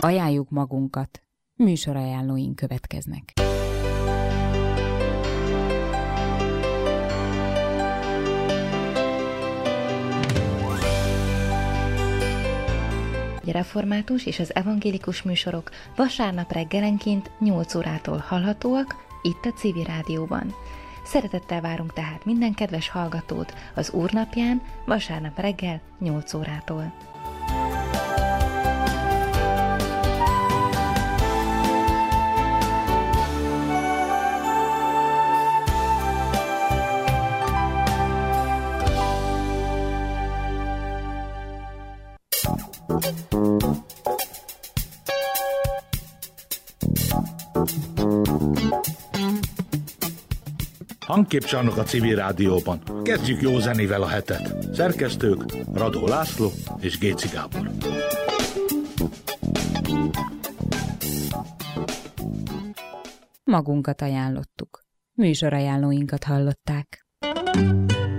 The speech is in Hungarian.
Ajánljuk magunkat, műsorajánlóink következnek. A református és az evangélikus műsorok vasárnap reggelenként 8 órától hallhatóak itt a Civil Rádióban. Szeretettel várunk tehát minden kedves hallgatót az Úrnapján vasárnap reggel 8 órától. Hangképcsarnok a Civil Rádióban. Kezdjük jó zenével a hetet. Szerkesztők Radó László és Géci Gábor. Magunkat ajánlottuk. Műsorajánlóinkat hallották.